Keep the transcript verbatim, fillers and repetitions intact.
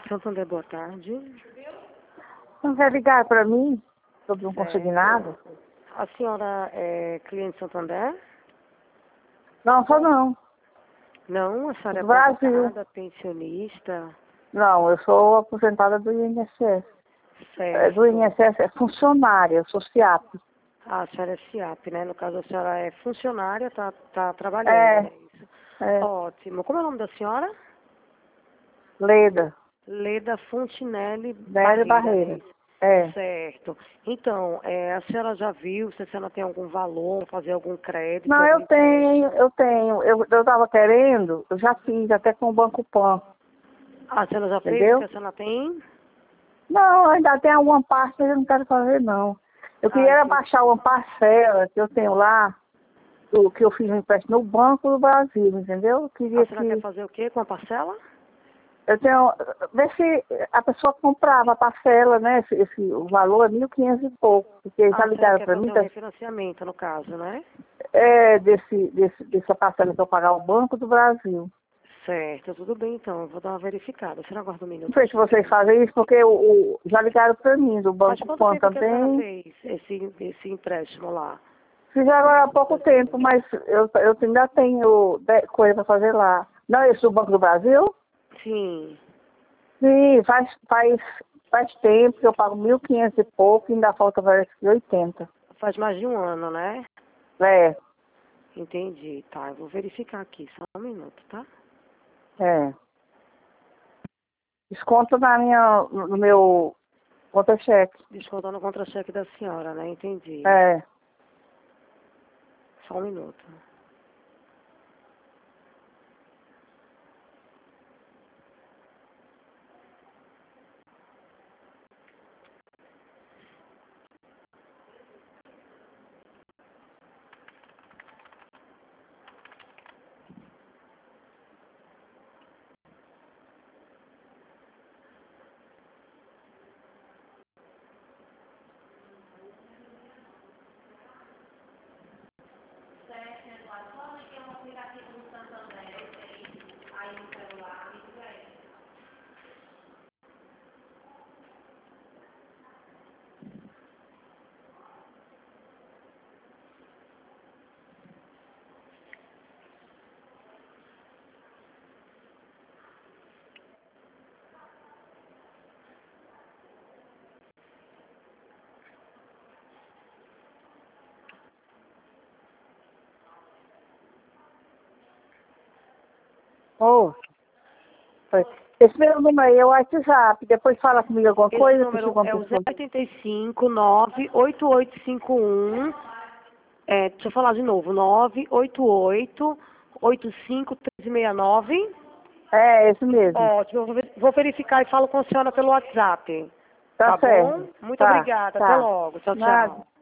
Santander, boa tarde. Não quer ligar para mim sobre um Certo. consignado? A senhora é cliente Santander? Não, só não. Não, a senhora é Do Brasil. aposentada, pensionista? Não, eu sou aposentada do I N S S. É, Certo. do I N S S é funcionária, eu sou C I A P. Ah, a senhora é C I A P, né? No caso, a senhora é funcionária, tá, tá trabalhando, É, né? Isso. é. Ótimo. Como é o nome da senhora? Leda. Leda Fontinelli Leda Barreira, Barreira. né? É. Certo. Então, é, a senhora já viu se a senhora tem algum valor, fazer algum crédito, Não, algum eu tenho, empréstimo? eu tenho. Eu, eu tava querendo, eu já fiz até com o Banco Pan, Ah, a senhora já fez o entendeu? que a senhora tem? Não, ainda tem alguma parte, mas eu não quero fazer, não. Eu Ah, queria era entendi. baixar uma parcela que eu tenho lá, do, que eu fiz um empréstimo no Banco do Brasil, entendeu? Eu A queria senhora quer que... fazer o quê com a parcela? Eu tenho... Ver se a pessoa comprava a parcela, né? Esse, esse, o valor é mil e quinhentos e pouco. Porque Ah, já a senhora ligaram quer para mim, fazer um tá, refinanciamento, no caso, né? é desse, desse, dessa parcela que eu pagar ao Banco do Brasil. Certo, tudo bem então, eu vou dar uma verificada. A senhora aguarda um Não minuto, sei por se vocês gentileza. fazem isso, porque o, o- já ligaram para mim, do Faz Banco quanto Pan tempo que a senhora também. fez esse, esse empréstimo lá? Fiz agora há pouco tempo, mas eu, eu ainda tenho de- coisa para fazer lá. Não é esse do Banco do Brasil? Sim. Sim, faz, faz, faz tempo que eu pago mil e quinhentos e pouco e ainda falta parece que oitenta. Faz mais de um ano, né? É, Entendi, tá. Eu vou verificar aqui, só um minuto, tá? é. Desconto na minha, no meu conta-cheque. Descontando no contra-cheque da senhora, né? Entendi. É. Só um minuto. Oh, foi. Esse meu número aí é o WhatsApp. Depois fala comigo alguma Esse coisa, que número chegou uma é o pessoa. zero oito cinco, nove oito oito cinco um. É, deixa eu falar de novo. nove oito oito, oito cinco três seis nove. É, esse mesmo. Ótimo, eu vou ver- vou verificar e falo com a senhora pelo WhatsApp. Tá Tá bom? certo. Muito Tá, obrigada. Até tá. logo. Tchau, Nada. tchau.